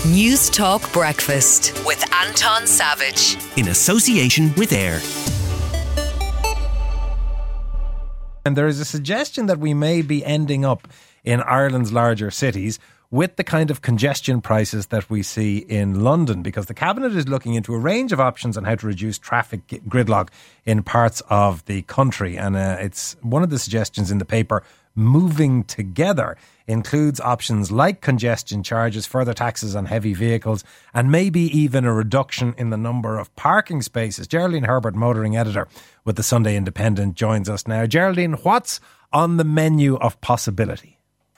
News Talk Breakfast with Anton Savage. In association with AIR. And there is a suggestion that we may be ending up in Ireland's larger cities with the kind of congestion prices that we see in London, because the Cabinet is looking into a range of options on how to reduce traffic gridlock in parts of the country. And it's one of the suggestions in the paper, Moving Together, includes options like congestion charges, further taxes on heavy vehicles, and maybe even a reduction in the number of parking spaces. Geraldine Herbert, motoring editor with the Sunday Independent, joins us now. Geraldine, what's on the menu of possibility?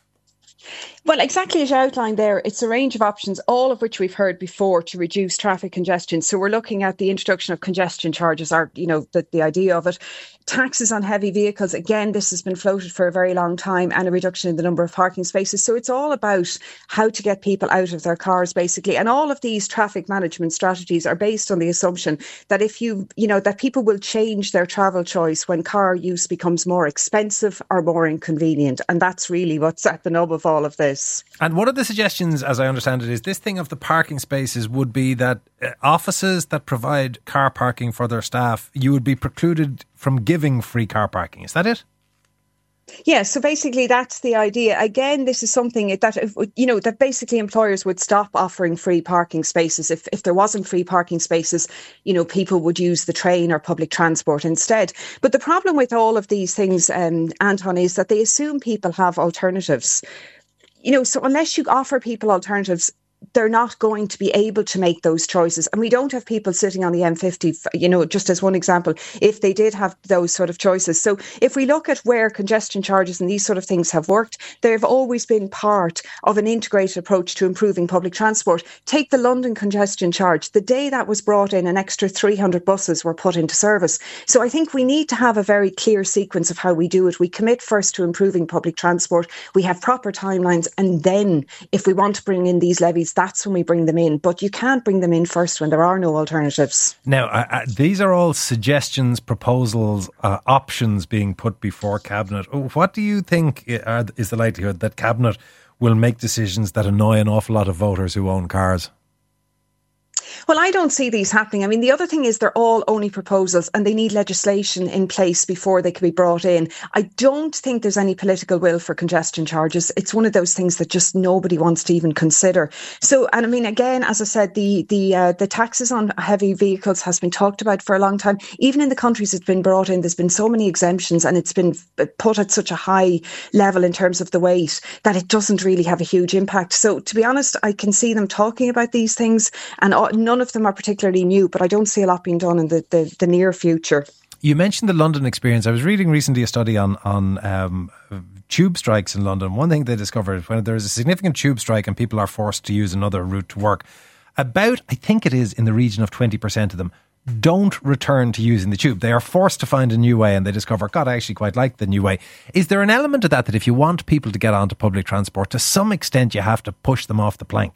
Well, exactly as you outlined there, it's a range of options, all of which we've heard before, to reduce traffic congestion. So we're looking at the introduction of congestion charges, the idea of it. Taxes on heavy vehicles. Again, this has been floated for a very long time, and a reduction in the number of parking spaces. So it's all about how to get people out of their cars, basically. And all of these traffic management strategies are based on the assumption that that people will change their travel choice when car use becomes more expensive or more inconvenient. And that's really what's at the nub of all of this. And one of the suggestions, as I understand it, is this thing of the parking spaces would be that offices that provide car parking for their staff, you would be precluded from giving free car parking. Is that it? Yeah, so basically that's the idea. Again, this is something that basically employers would stop offering free parking spaces. If there wasn't free parking spaces, people would use the train or public transport instead. But the problem with all of these things, Anton, is that they assume people have alternatives. So unless you offer people alternatives, they're not going to be able to make those choices. And we don't have people sitting on the M50, just as one example, if they did have those sort of choices. So if we look at where congestion charges and these sort of things have worked, they've always been part of an integrated approach to improving public transport. Take the London congestion charge. The day that was brought in, an extra 300 buses were put into service. So I think we need to have a very clear sequence of how we do it. We commit first to improving public transport. We have proper timelines. And then if we want to bring in these levies, that's when we bring them in. But you can't bring them in first when there are no alternatives. Now, these are all suggestions, proposals, options being put before Cabinet. What do you think is the likelihood that Cabinet will make decisions that annoy an awful lot of voters who own cars? Well, I don't see these happening. I mean, the other thing is they're all only proposals and they need legislation in place before they can be brought in. I don't think there's any political will for congestion charges. It's one of those things that just nobody wants to even consider. So, and I mean, again, as I said, the taxes on heavy vehicles has been talked about for a long time. Even in the countries it's been brought in, there's been so many exemptions and it's been put at such a high level in terms of the weight that it doesn't really have a huge impact. So, to be honest, I can see them talking about these things, and none of them are particularly new, but I don't see a lot being done in the near future. You mentioned the London experience. I was reading recently a study on tube strikes in London. One thing they discovered, when there is a significant tube strike and people are forced to use another route to work, about, I think it is in the region of 20% of them, don't return to using the tube. They are forced to find a new way and they discover, God, I actually quite like the new way. Is there an element of that if you want people to get onto public transport, to some extent you have to push them off the plank?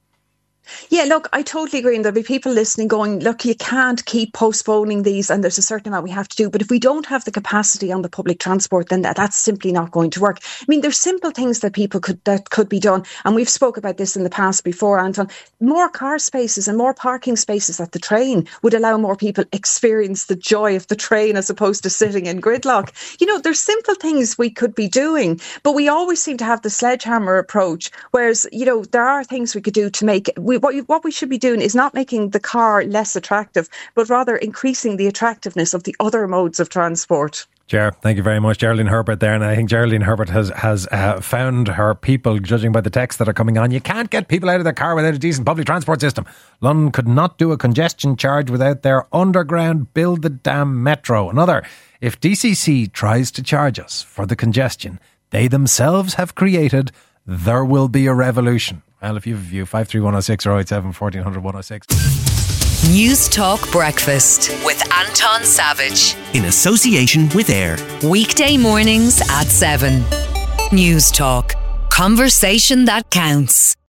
Yeah, look, I totally agree. And there'll be people listening going, look, you can't keep postponing these and there's a certain amount we have to do. But if we don't have the capacity on the public transport, then that's simply not going to work. I mean, there's simple things that could be done. And we've spoke about this in the past before, Anton. More car spaces and more parking spaces at the train would allow more people experience the joy of the train as opposed to sitting in gridlock. There's simple things we could be doing, but we always seem to have the sledgehammer approach. Whereas, there are things we could do to make what we should be doing is not making the car less attractive, but rather increasing the attractiveness of the other modes of transport. Ger, thank you very much. Geraldine Herbert there. And I think Geraldine Herbert has found her people, judging by the texts that are coming on. You can't get people out of their car without a decent public transport system. London could not do a congestion charge without their underground build the damn metro. Another, if DCC tries to charge us for the congestion they themselves have created, there will be a revolution. Well, if you have a view, 53106 or 087 1400 106. News Talk Breakfast with Anton Savage. In association with AIR. Weekday mornings at 7. News Talk. Conversation that counts.